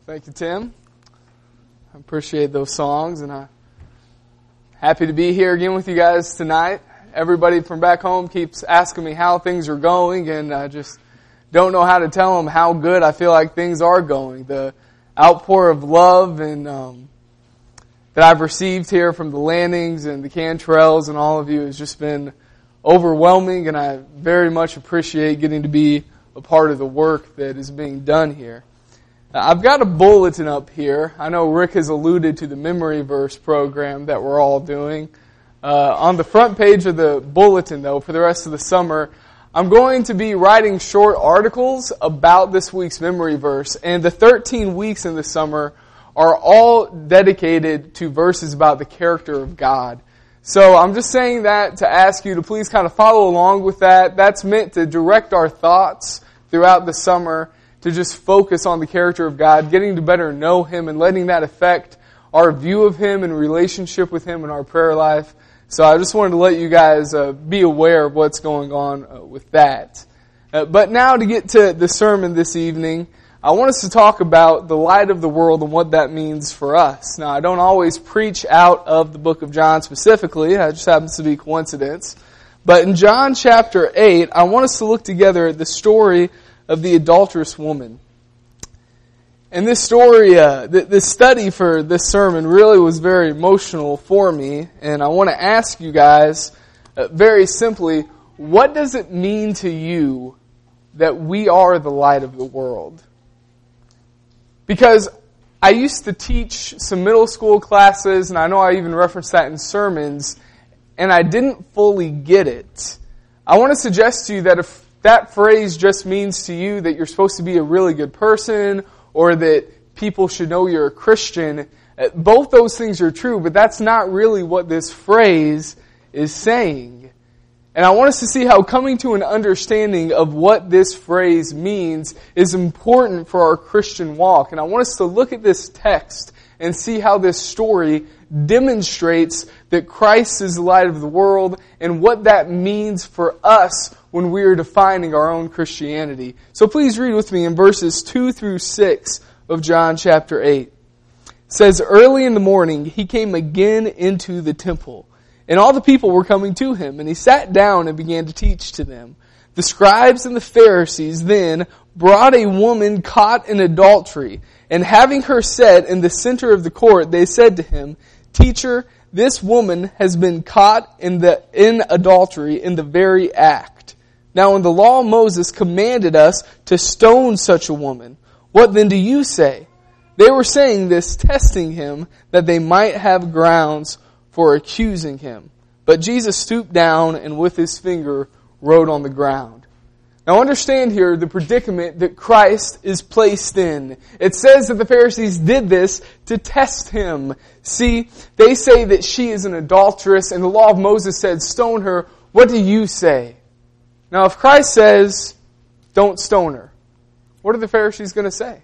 Thank you, Tim. I appreciate those songs, and I'm happy to be here again with you guys tonight. Everybody from back home keeps asking me how things are going, and I just don't know how to tell them how good I feel like things are going. The outpour of love and that I've received here from the Landings and the Cantrells and all of you has just been overwhelming, and I very much appreciate getting to be a part of the work that is being done here. I've got a bulletin up here. I know Rick has alluded to the memory verse program that we're all doing. On the front page of the bulletin, though, for the rest of the summer, I'm going to be writing short articles about this week's memory verse, and the 13 weeks in the summer are all dedicated to verses about the character of God. So I'm just saying that to ask you to please kind of follow along with that. That's meant to direct our thoughts throughout the summer to just focus on the character of God, getting to better know Him and letting that affect our view of Him and relationship with Him in our prayer life. So I just wanted to let you guys be aware of what's going on with that. But now to get to the sermon this evening, I want us to talk about the light of the world and what that means for us. Now, I don't always preach out of the book of John specifically. That just happens to be coincidence. But in John chapter 8, I want us to look together at the story of the adulterous woman. And this story, this study for this sermon really was very emotional for me. And I want to ask you guys, very simply, what does it mean to you that we are the light of the world? Because I used to teach some middle school classes, and I know I even referenced that in sermons, and I didn't fully get it. I want to suggest to you that if that phrase just means to you that you're supposed to be a really good person or that people should know you're a Christian, both those things are true, but that's not really what this phrase is saying. And I want us to see how coming to an understanding of what this phrase means is important for our Christian walk. And I want us to look at this text and see how this story demonstrates that Christ is the light of the world and what that means for us when we are defining our own Christianity. So please read with me in verses 2 through 6 of John chapter 8. It says, "Early in the morning he came again into the temple, and all the people were coming to him, and he sat down and began to teach to them. The scribes and the Pharisees then brought a woman caught in adultery, and having her set in the center of the court, they said to him, 'Teacher, this woman has been caught in adultery in the very act. Now in the law of Moses commanded us to stone such a woman. What then do you say?' They were saying this, testing him, that they might have grounds for accusing him. But Jesus stooped down and with his finger wrote on the ground." Now understand here the predicament that Christ is placed in. It says that the Pharisees did this to test him. See, they say that she is an adulteress, and the law of Moses said, "Stone her." What do you say? Now if Christ says, "Don't stone her," what are the Pharisees going to say?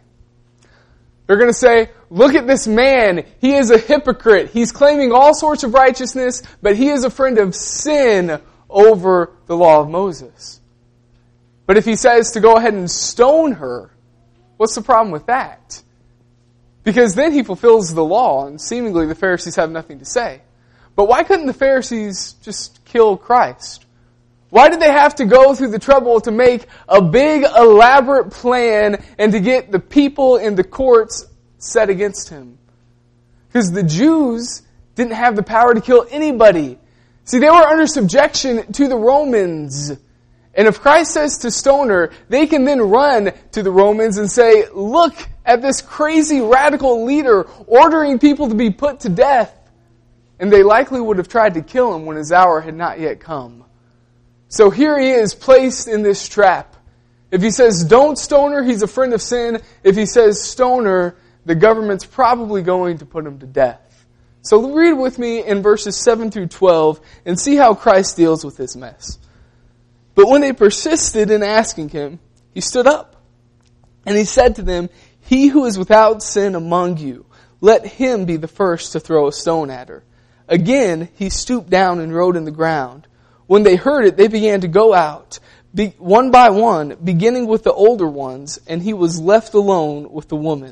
They're going to say, "Look at this man. He is a hypocrite. He's claiming all sorts of righteousness, but he is a friend of sin over the law of Moses." But if he says to go ahead and stone her, what's the problem with that? Because then he fulfills the law, and seemingly the Pharisees have nothing to say. But why couldn't the Pharisees just kill Christ? Why did they have to go through the trouble to make a big, elaborate plan and to get the people in the courts set against him? Because the Jews didn't have the power to kill anybody. See, they were under subjection to the Romans. And if Christ says to stone her, they can then run to the Romans and say, "Look at this crazy radical leader ordering people to be put to death." And they likely would have tried to kill him when his hour had not yet come. So here he is placed in this trap. If he says, "Don't stone her," he's a friend of sin. If he says, "Stone her," the government's probably going to put him to death. So read with me in verses 7 through 12 and see how Christ deals with this mess. "But when they persisted in asking him, he stood up. And he said to them, 'He who is without sin among you, let him be the first to throw a stone at her.' Again he stooped down and wrote in the ground. When they heard it, they began to go out, one by one, beginning with the older ones, and he was left alone with the woman.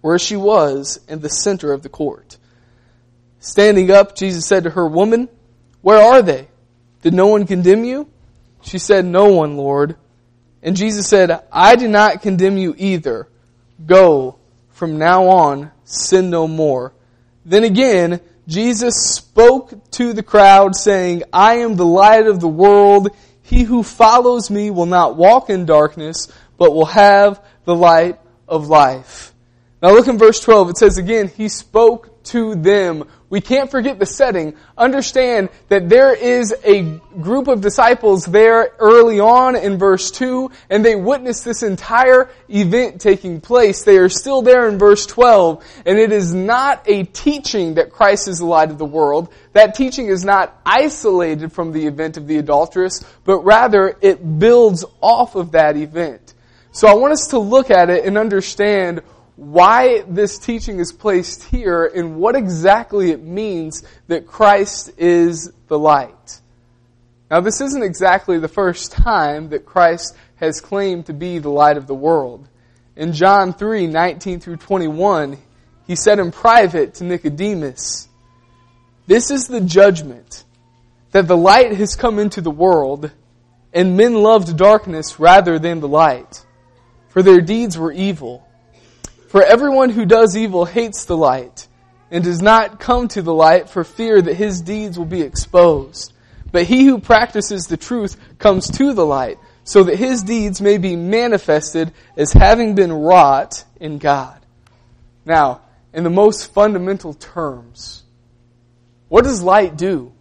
where she was in the center of the court. Standing up, Jesus said to her, "Woman, where are they? Did no one condemn you?" She said, "No one, Lord." And Jesus said, "I do not condemn you either. Go, from now on, sin no more." Then again, Jesus spoke to the crowd, saying, "I am the light of the world. He who follows me will not walk in darkness, but will have the light of life." Now look in verse 12. It says again, He spoke to them. We can't forget the setting. Understand that there is a group of disciples there early on in verse 2, and they witnessed this entire event taking place. They are still there in verse 12, and it is not a teaching that Christ is the light of the world. That teaching is not isolated from the event of the adulteress, but rather it builds off of that event. So I want us to look at it and understand why this teaching is placed here and what exactly it means that Christ is the light. Now, this isn't exactly the first time that Christ has claimed to be the light of the world. In John 3:19 through 21, He said in private to Nicodemus, "This is the judgment, that the light has come into the world, and men loved darkness rather than the light, for their deeds were evil. For everyone who does evil hates the light, and does not come to the light for fear that his deeds will be exposed. But he who practices the truth comes to the light, so that his deeds may be manifested as having been wrought in God." Now, in the most fundamental terms, what does light do?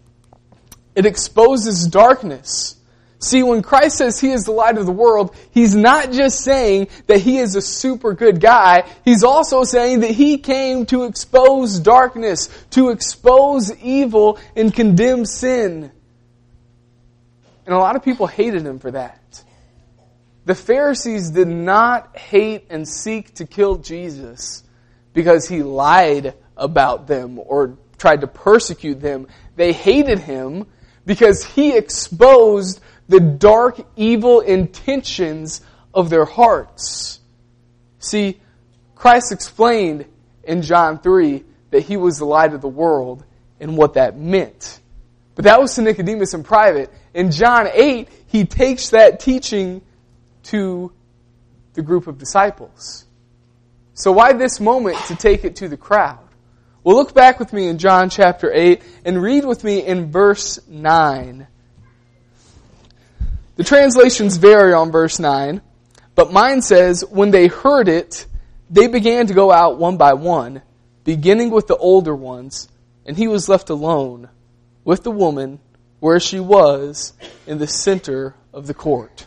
It exposes darkness. See, when Christ says He is the light of the world, He's not just saying that He is a super good guy. He's also saying that He came to expose darkness, to expose evil and condemn sin. And a lot of people hated Him for that. The Pharisees did not hate and seek to kill Jesus because He lied about them or tried to persecute them. They hated Him because He exposed the dark, evil intentions of their hearts. See, Christ explained in John 3 that He was the light of the world and what that meant. But that was to Nicodemus in private. In John 8, He takes that teaching to the group of disciples. So why this moment to take it to the crowd? Well, look back with me in John chapter 8 and read with me in verse 9. The translations vary on verse 9, but mine says, "When they heard it, they began to go out one by one, beginning with the older ones, and He was left alone with the woman where she was in the center of the court."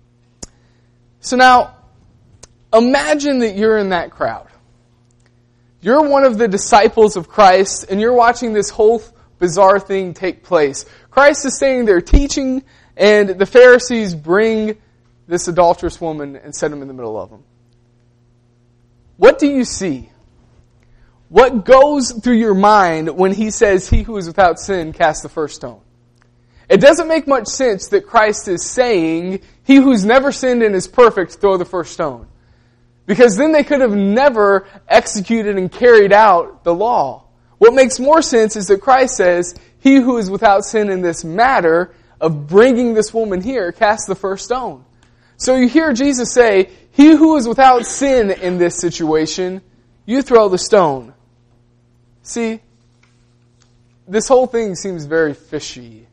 So now, imagine that you're in that crowd. You're one of the disciples of Christ, and you're watching this whole bizarre thing take place. Christ is saying they're teaching, and the Pharisees bring this adulterous woman and set him in the middle of them. What do you see? What goes through your mind when He says, "He who is without sin cast the first stone"? It doesn't make much sense that Christ is saying, "He who's never sinned and is perfect, throw the first stone." Because then they could have never executed and carried out the law. What makes more sense is that Christ says, "He who is without sin in this matter of bringing this woman here, cast the first stone." So you hear Jesus say, "He who is without sin in this situation, you throw the stone." See, this whole thing seems very fishy.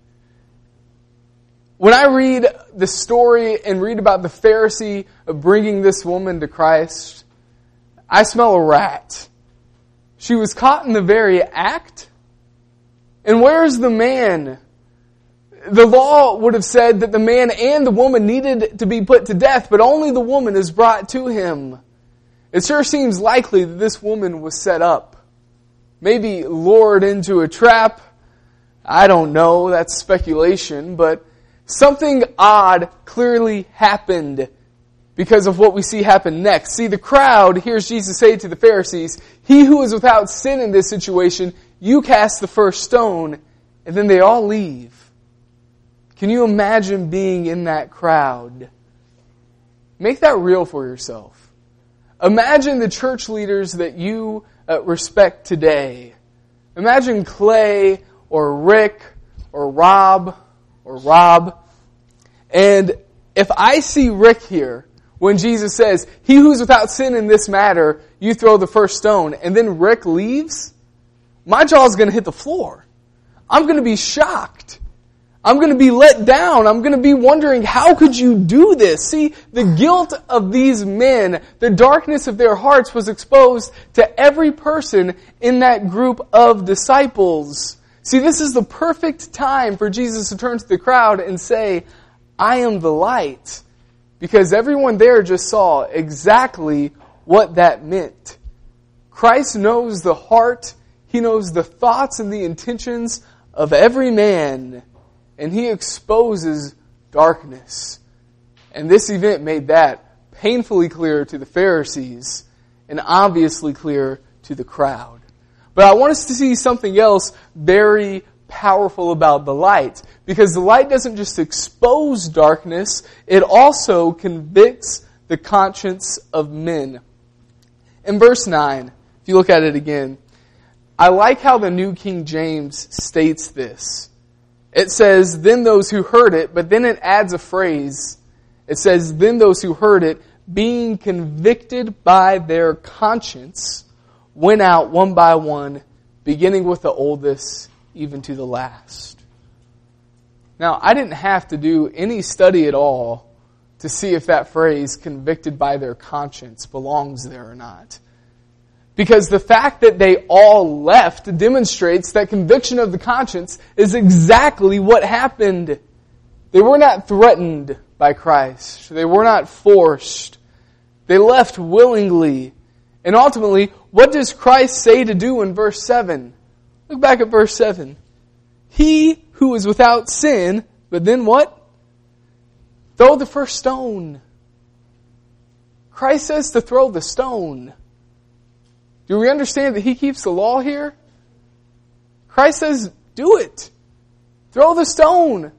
When I read the story and read about the Pharisee of bringing this woman to Christ, I smell a rat. She was caught in the very act. And where's the man? The law would have said that the man and the woman needed to be put to death, but only the woman is brought to Him. It sure seems likely that this woman was set up. Maybe lured into a trap. I don't know, that's speculation, but something odd clearly happened because of what we see happen next. See, the crowd hears Jesus say to the Pharisees, "He who is without sin in this situation, you cast the first stone," and then they all leave. Can you imagine being in that crowd? Make that real for yourself. Imagine the church leaders that you respect today. Imagine Clay or Rick or Rob. And if I see Rick here, when Jesus says, "He who's without sin in this matter, you throw the first stone," and then Rick leaves, my jaw's going to hit the floor. I'm going to be shocked. I'm going to be let down. I'm going to be wondering, how could you do this? See, the guilt of these men, the darkness of their hearts was exposed to every person in that group of disciples. See, this is the perfect time for Jesus to turn to the crowd and say, "I am the light." Because everyone there just saw exactly what that meant. Christ knows the heart, He knows the thoughts and the intentions of every man, and He exposes darkness. And this event made that painfully clear to the Pharisees and obviously clear to the crowd. But I want us to see something else very powerful about the light, because the light doesn't just expose darkness, it also convicts the conscience of men. In verse 9, if you look at it again, I like how the New King James states this. It says, "Then those who heard it," but then it adds a phrase. It says, "Then those who heard it, being convicted by their conscience, went out one by one, beginning with the oldest, even to the last." Now, I didn't have to do any study at all to see if that phrase, "convicted by their conscience," belongs there or not. Because the fact that they all left demonstrates that conviction of the conscience is exactly what happened. They were not threatened by Christ. They were not forced. They left willingly. And ultimately, what does Christ say to do in verse 7? Look back at verse 7. "He who is without sin," but then what? "Throw the first stone." Christ says to throw the stone. Do we understand that He keeps the law here? Christ says, do it. Throw the stone.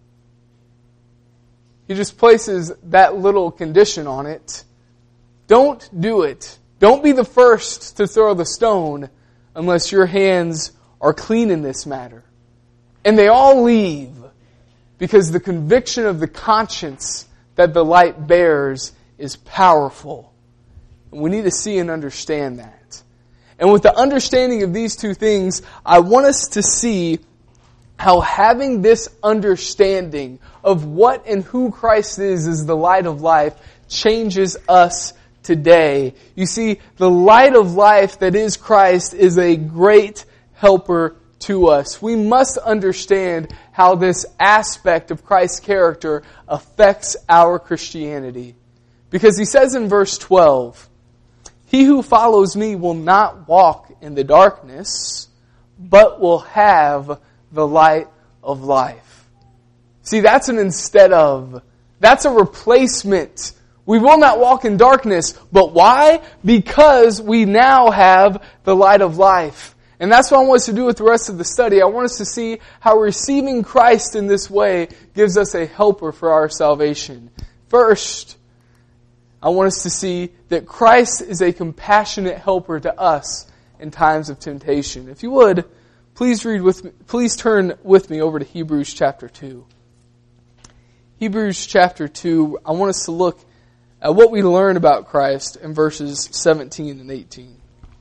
He just places that little condition on it. Don't do it. Don't be the first to throw the stone unless your hands are clean in this matter. And they all leave because the conviction of the conscience that the light bears is powerful. And we need to see and understand that. And with the understanding of these two things, I want us to see how having this understanding of what and who Christ is the light of life, changes us today. You see, the light of life that is Christ is a great helper to us. We must understand how this aspect of Christ's character affects our Christianity. Because He says in verse 12, "He who follows me will not walk in the darkness, but will have the light of life." See, that's an instead of. That's a replacement. We will not walk in darkness, but why? Because we now have the light of life. And that's what I want us to do with the rest of the study. I want us to see how receiving Christ in this way gives us a helper for our salvation. First, I want us to see that Christ is a compassionate helper to us in times of temptation. If you would, please turn with me over to Hebrews chapter 2. Hebrews chapter 2, I want us to look at what we learn about Christ in verses 17 and 18.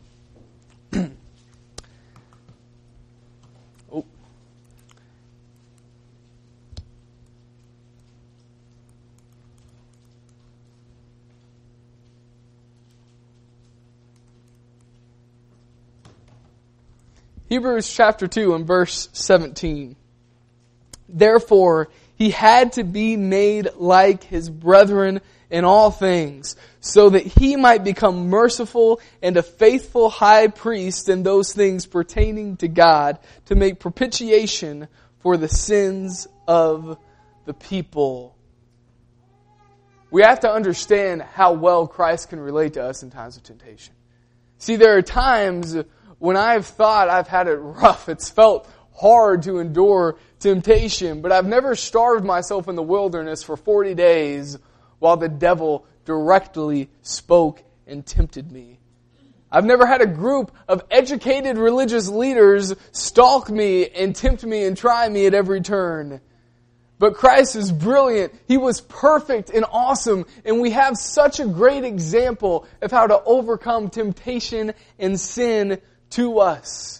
Hebrews chapter 2 and verse 17. "Therefore, He had to be made like His brethren in all things, so that He might become merciful and a faithful high priest in those things pertaining to God, to make propitiation for the sins of the people." We have to understand how well Christ can relate to us in times of temptation. See, there are times when I've thought I've had it rough. It's felt hard to endure temptation, but I've never starved myself in the wilderness for 40 days while the devil directly spoke and tempted me. I've never had a group of educated religious leaders stalk me and tempt me and try me at every turn. But Christ is brilliant. He was perfect and awesome. And we have such a great example of how to overcome temptation and sin to us.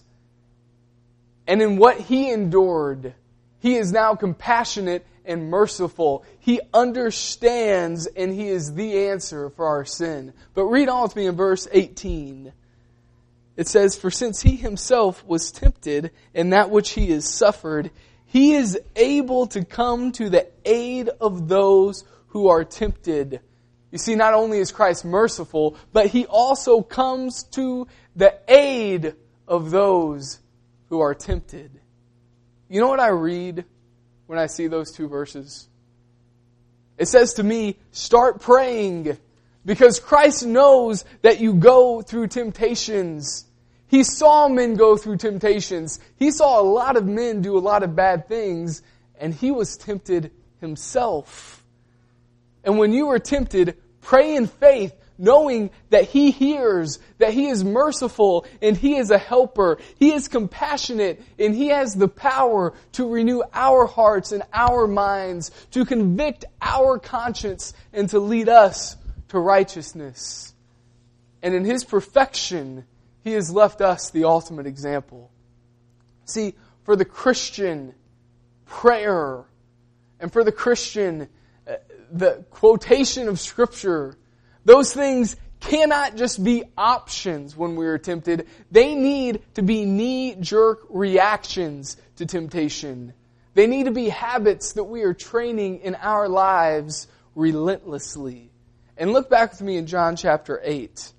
And in what He endured, He is now compassionate and merciful. He understands, and He is the answer for our sin. But read on with me in verse 18. It says, "For since He Himself was tempted in that which He has suffered, He is able to come to the aid of those who are tempted." You see, not only is Christ merciful, but He also comes to the aid of those who are tempted. You know what I read when I see those two verses? It says to me, start praying, because Christ knows that you go through temptations. He saw men go through temptations. He saw a lot of men do a lot of bad things, and He was tempted Himself. And when you are tempted, pray in faith, knowing that He hears, that He is merciful, and He is a helper. He is compassionate, and He has the power to renew our hearts and our minds, to convict our conscience, and to lead us to righteousness. And in His perfection, He has left us the ultimate example. See, for the Christian, prayer, and for the Christian, the quotation of Scripture, those things cannot just be options when we are tempted. They need to be knee-jerk reactions to temptation. They need to be habits that we are training in our lives relentlessly. And look back with me in John chapter 8.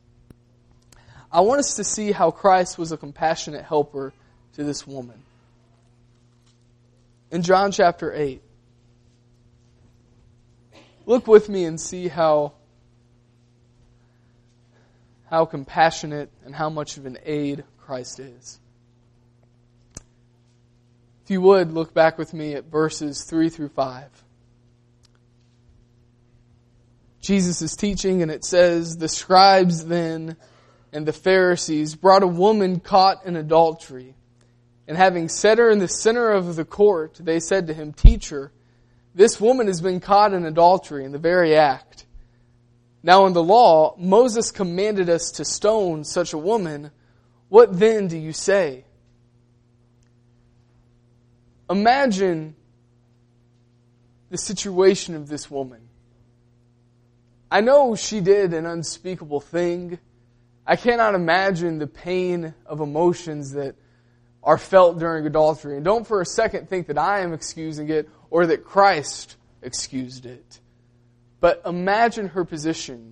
I want us to see how Christ was a compassionate helper to this woman. In John chapter 8, look with me and see how compassionate and how much of an aid Christ is. If you would, look back with me at verses 3 through 5. Jesus is teaching, and it says, "The scribes then and the Pharisees brought a woman caught in adultery. And having set her in the center of the court, they said to Him, 'Teacher, this woman has been caught in adultery in the very act. Now in the law, Moses commanded us to stone such a woman. What then do you say?'" Imagine the situation of this woman. I know she did an unspeakable thing. I cannot imagine the pain of emotions that are felt during adultery. And don't for a second think that I am excusing it or that Christ excused it. But imagine her position.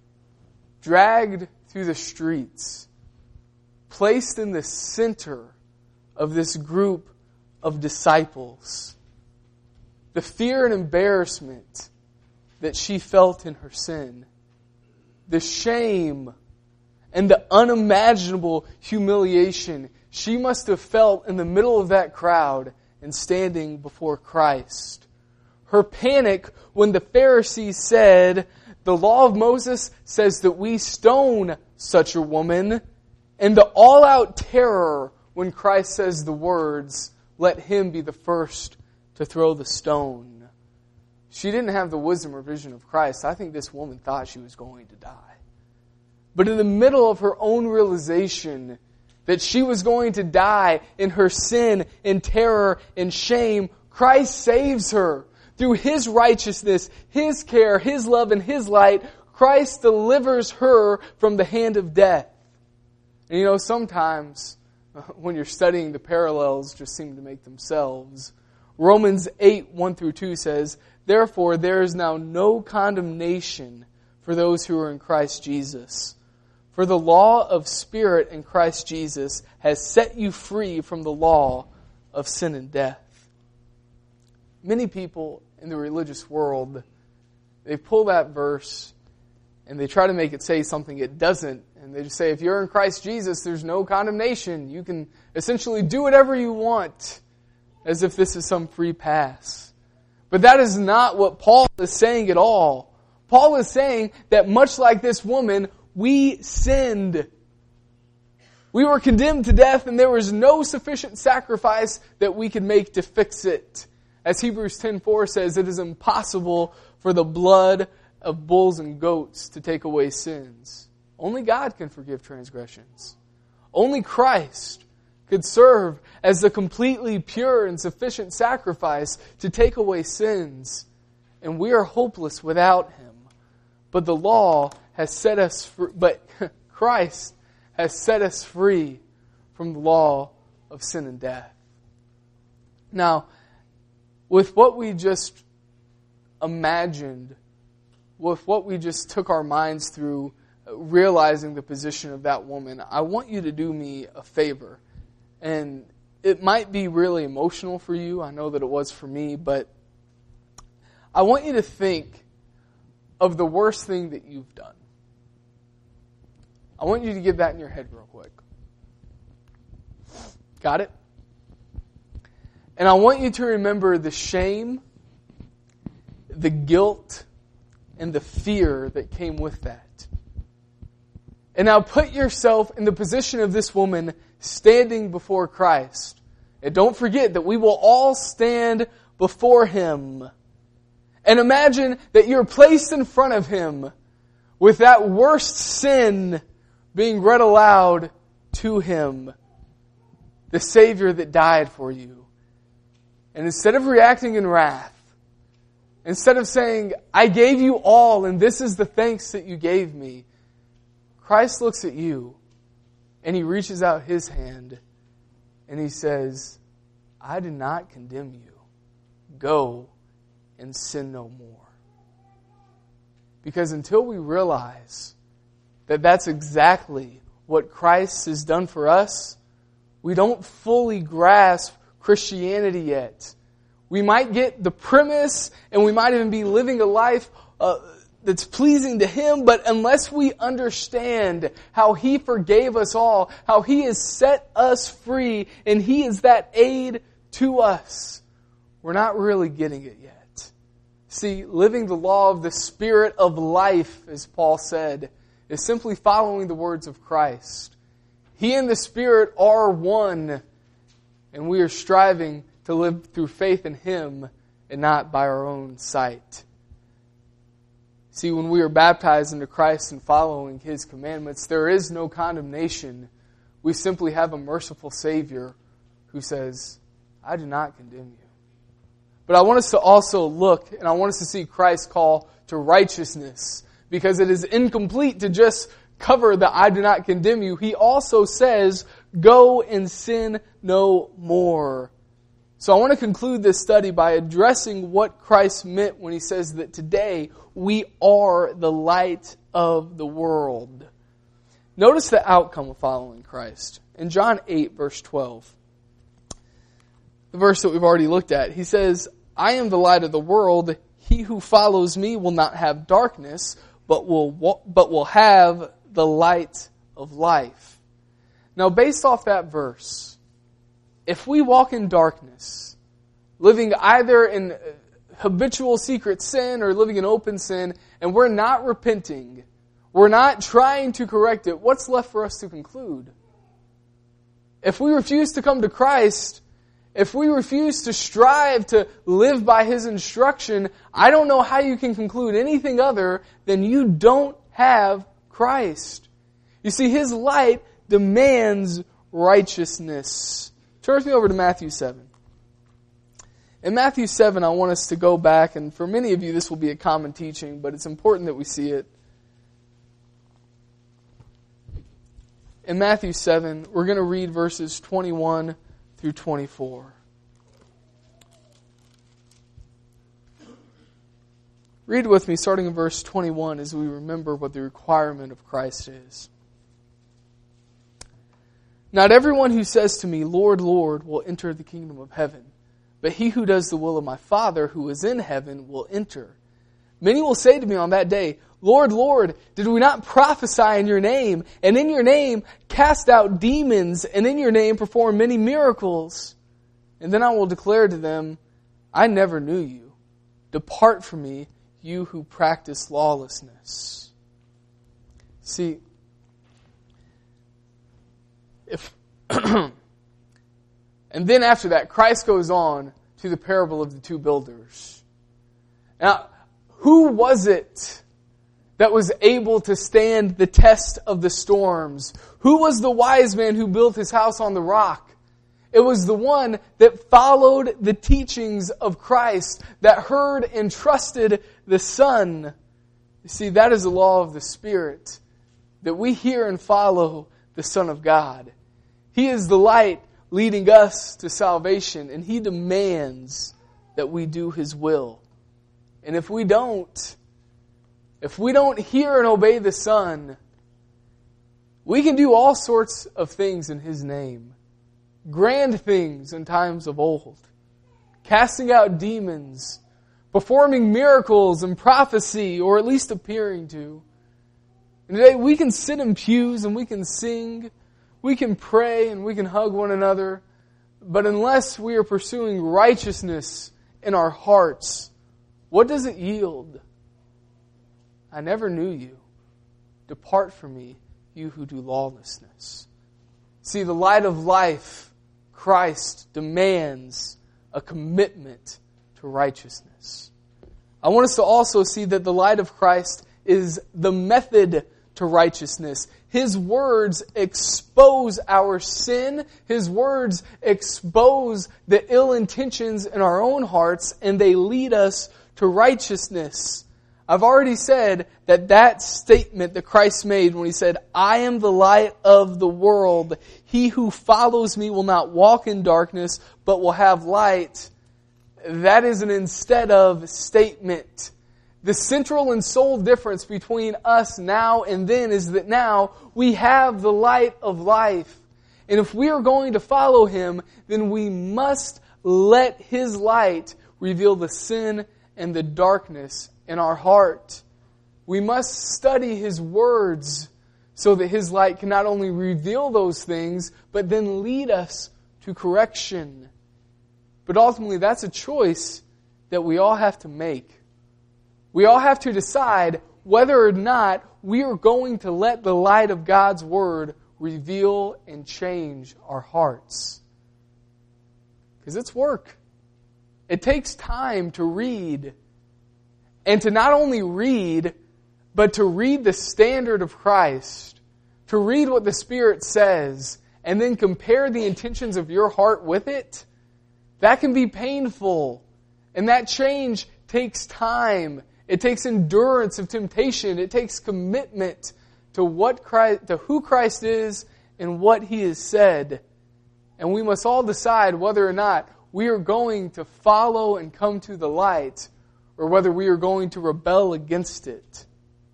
Dragged through the streets. Placed in the center of this group of disciples. The fear and embarrassment that she felt in her sin. The shame and the unimaginable humiliation she must have felt in the middle of that crowd and standing before Christ. Her panic when the Pharisees said, "The law of Moses says that we stone such a woman," and the all-out terror when Christ says the words, "Let him be the first to throw the stone." She didn't have the wisdom or vision of Christ. I think this woman thought she was going to die. But in the middle of her own realization that she was going to die in her sin and terror and shame, Christ saves her. Through His righteousness, His care, His love, and His light, Christ delivers her from the hand of death. And you know, sometimes when you're studying, the parallels just seem to make themselves. Romans 8, 1 through 2 says, "Therefore there is now no condemnation for those who are in Christ Jesus. For the law of Spirit in Christ Jesus has set you free from the law of sin and death." Many people in the religious world, they pull that verse and they try to make it say something it doesn't. And they just say, if you're in Christ Jesus, there's no condemnation. You can essentially do whatever you want, as if this is some free pass. But that is not what Paul is saying at all. Paul is saying that much like this woman, we sinned. We were condemned to death, and there was no sufficient sacrifice that we could make to fix it. As Hebrews 10:4 says, it is impossible for the blood of bulls and goats to take away sins. Only God can forgive transgressions. Only Christ could serve as the completely pure and sufficient sacrifice to take away sins. And we are hopeless without Him. But the law has set us free, but Christ has set us free from the law of sin and death. Now, with what we just imagined, with what we just took our minds through, realizing the position of that woman, I want you to do me a favor. And it might be really emotional for you. I know that it was for me, but I want you to think of the worst thing that you've done. I want you to get that in your head real quick. Got it? And I want you to remember the shame, the guilt, and the fear that came with that. And now put yourself in the position of this woman standing before Christ. And don't forget that we will all stand before Him. And imagine that you're placed in front of Him with that worst sin being read aloud to Him. The Savior that died for you. And instead of reacting in wrath, instead of saying, I gave you all and this is the thanks that you gave me, Christ looks at you and He reaches out His hand and He says, I do not condemn you. Go and sin no more. Because until we realize that that's exactly what Christ has done for us, we don't fully grasp Christianity yet. We might get the premise and we might even be living a life that's pleasing to Him, but unless we understand how He forgave us all, how He has set us free, and He is that aid to us, we're not really getting it yet. See, living the law of the Spirit of life, as Paul said, is simply following the words of Christ. He and the Spirit are one, and we are striving to live through faith in Him and not by our own sight. See, when we are baptized into Christ and following His commandments, there is no condemnation. We simply have a merciful Savior who says, I do not condemn you. But I want us to also look, and I want us to see Christ's call to righteousness, because it is incomplete to just cover the I do not condemn you. He also says, go and sin no more. So I want to conclude this study by addressing what Christ meant when He says that today we are the light of the world. Notice the outcome of following Christ. In John 8, verse 12, the verse that we've already looked at, He says, I am the light of the world. He who follows me will not have darkness, but will have the light of life. Now, based off that verse, if we walk in darkness, living either in habitual secret sin or living in open sin, and we're not repenting, we're not trying to correct it, what's left for us to conclude? If we refuse to come to Christ, if we refuse to strive to live by His instruction, I don't know how you can conclude anything other than you don't have Christ. You see, His light demands righteousness. Turn with me over to Matthew 7. In Matthew 7, I want us to go back, and for many of you this will be a common teaching, but it's important that we see it. In Matthew 7, we're going to read verses 21 through 24. Read with me, starting in verse 21, as we remember what the requirement of Christ is. Not everyone who says to me, Lord, Lord, will enter the kingdom of heaven, but he who does the will of my Father who is in heaven will enter. Many will say to me on that day, Lord, Lord, did we not prophesy in your name, and in your name cast out demons, and in your name perform many miracles? And then I will declare to them, I never knew you. Depart from me, you who practice lawlessness. See, and then after that, Christ goes on to the parable of the two builders. Now, who was it that was able to stand the test of the storms? Who was the wise man who built his house on the rock? It was the one that followed the teachings of Christ, that heard and trusted the Son. You see, that is the law of the Spirit, that we hear and follow the Son of God. He is the light leading us to salvation, and He demands that we do His will. And if we don't hear and obey the Son, we can do all sorts of things in His name. Grand things in times of old. Casting out demons, performing miracles and prophecy, or at least appearing to. And today we can sit in pews and we can sing, we can pray and we can hug one another, but unless we are pursuing righteousness in our hearts, what does it yield? I never knew you. Depart from me, you who do lawlessness. See, the light of life, Christ, demands a commitment to righteousness. I want us to also see that the light of Christ is the method to righteousness. His words expose our sin. His words expose the ill intentions in our own hearts, and they lead us to righteousness. I've already said that statement that Christ made when He said, I am the light of the world. He who follows me will not walk in darkness, but will have light. That is an instead of statement. The central and sole difference between us now and then is that now we have the light of life. And if we are going to follow Him, then we must let His light reveal the sin and the darkness in our heart. We must study His words so that His light can not only reveal those things, but then lead us to correction. But ultimately, that's a choice that we all have to make. We all have to decide whether or not we are going to let the light of God's Word reveal and change our hearts. Because it's work. It takes time to read. And to not only read, but to read the standard of Christ. To read what the Spirit says, and then compare the intentions of your heart with it. That can be painful. And that change takes time. It takes endurance of temptation. It takes commitment to who Christ is and what He has said. And we must all decide whether or not we are going to follow and come to the light, or whether we are going to rebel against it,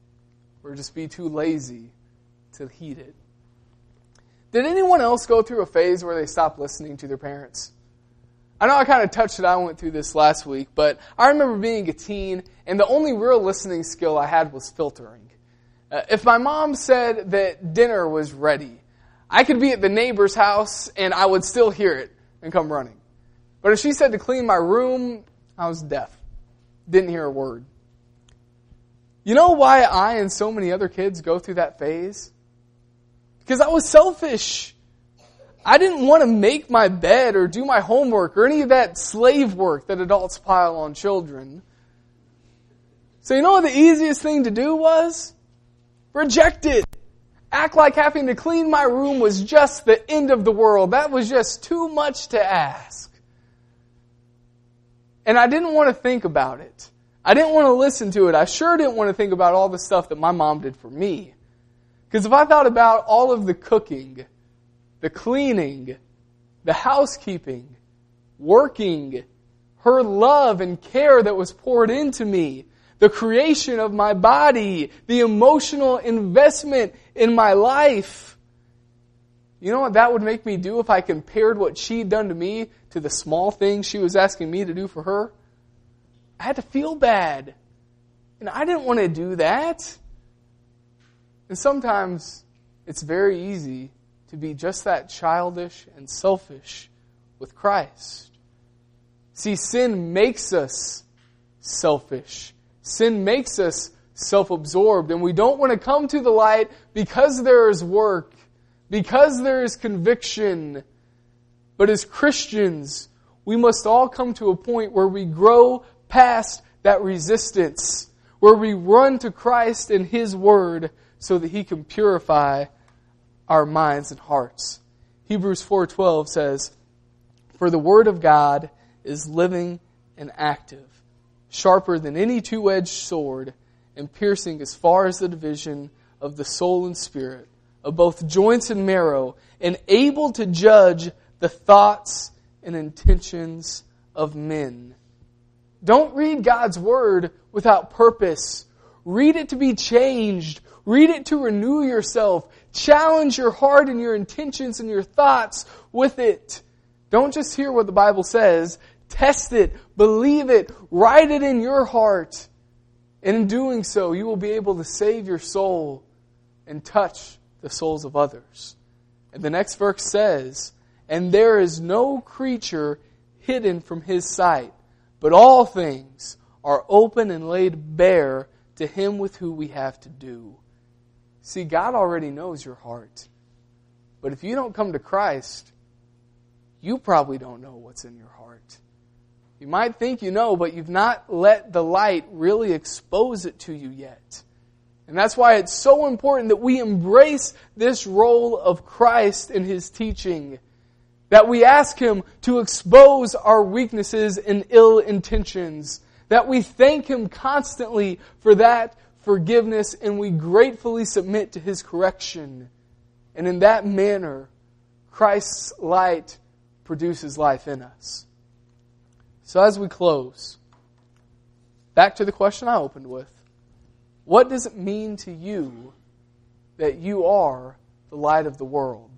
or just be too lazy to heed it. Did anyone else go through a phase where they stopped listening to their parents? I know I kind of touched it. I went through this last week, but I remember being a teen, and the only real listening skill I had was filtering. If my mom said that dinner was ready, I could be at the neighbor's house, and I would still hear it and come running. But if she said to clean my room, I was deaf. Didn't hear a word. You know why I and so many other kids go through that phase? Because I was selfish. I didn't want to make my bed or do my homework or any of that slave work that adults pile on children. So you know what the easiest thing to do was? Reject it. Act like having to clean my room was just the end of the world. That was just too much to ask. And I didn't want to think about it. I didn't want to listen to it. I sure didn't want to think about all the stuff that my mom did for me. Because if I thought about all of the cooking, the cleaning, the housekeeping, working, her love and care that was poured into me, the creation of my body, the emotional investment in my life, you know what that would make me do if I compared what she'd done to me to the small things she was asking me to do for her? I had to feel bad. And I didn't want to do that. And sometimes it's very easy to be just that childish and selfish with Christ. See, sin makes us selfish. Sin makes us self-absorbed. And we don't want to come to the light because there is work, because there is conviction. But as Christians, we must all come to a point where we grow past that resistance, where we run to Christ and His Word so that He can purify our minds and hearts. Hebrews 4:12 says, "For the Word of God is living and active, sharper than any two-edged sword, and piercing as far as the division of the soul and spirit, of both joints and marrow, and able to judge the thoughts and intentions of men." Don't read God's Word without purpose. Read it to be changed. Read it to renew yourself. Challenge your heart and your intentions and your thoughts with it. Don't just hear what the Bible says. Test it. Believe it. Write it in your heart. And in doing so, you will be able to save your soul and touch the souls of others. And the next verse says, "And there is no creature hidden from His sight, but all things are open and laid bare to Him with whom we have to do." See, God already knows your heart. But if you don't come to Christ, you probably don't know what's in your heart. You might think you know, but you've not let the light really expose it to you yet. And that's why it's so important that we embrace this role of Christ in His teaching. That we ask Him to expose our weaknesses and ill intentions. That we thank Him constantly for that forgiveness, and we gratefully submit to His correction. And in that manner, Christ's light produces life in us. So as we close, back to the question I opened with. What does it mean to you that you are the light of the world?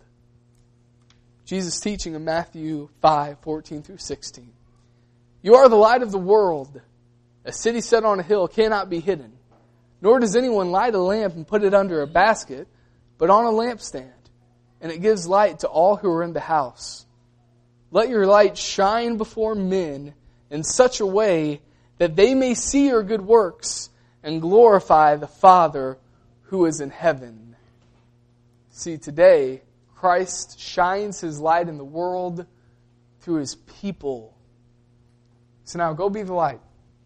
Jesus' teaching in Matthew 5:14-16. "You are the light of the world. A city set on a hill cannot be hidden. Nor does anyone light a lamp and put it under a basket, but on a lampstand, and it gives light to all who are in the house. Let your light shine before men in such a way that they may see your good works and glorify the Father who is in heaven." See, today, Christ shines His light in the world through His people. So now go be the light.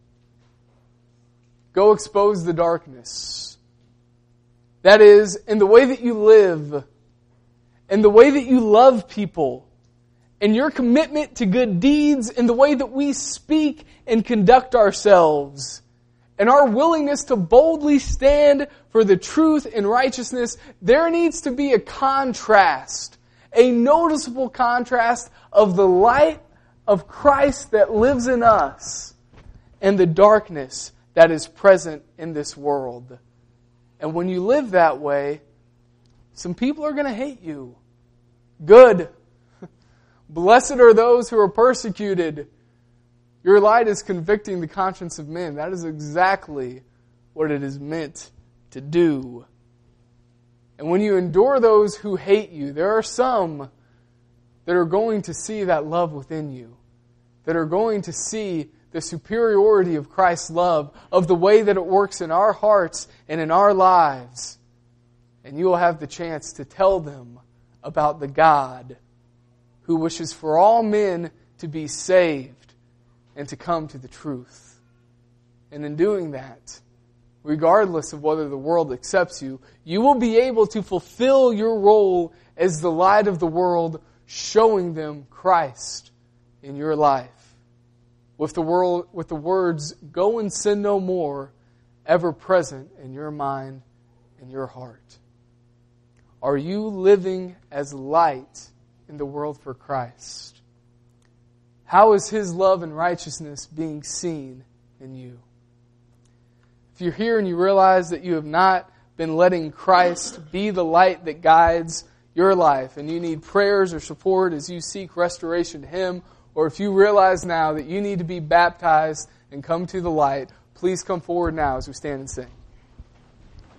Go expose the darkness. That is, in the way that you live, in the way that you love people, in your commitment to good deeds, in the way that we speak and conduct ourselves, and our willingness to boldly stand for the truth and righteousness. There needs to be a contrast, a noticeable contrast of the light of Christ that lives in us and the darkness that is present in this world. And when you live that way, some people are going to hate you. Good. Blessed are those who are persecuted. Your light is convicting the conscience of men. That is exactly what it is meant to do. And when you endure those who hate you, there are some that are going to see that love within you, that are going to see the superiority of Christ's love, of the way that it works in our hearts and in our lives. And you will have the chance to tell them about the God who wishes for all men to be saved and to come to the truth. And in doing that, regardless of whether the world accepts you, you will be able to fulfill your role as the light of the world, showing them Christ in your life. With the words, "Go and sin no more," ever present in your mind and your heart. Are you living as light in the world for Christ? How is His love and righteousness being seen in you? If you're here and you realize that you have not been letting Christ be the light that guides your life, and you need prayers or support as you seek restoration to Him, or if you realize now that you need to be baptized and come to the light, please come forward now as we stand and sing.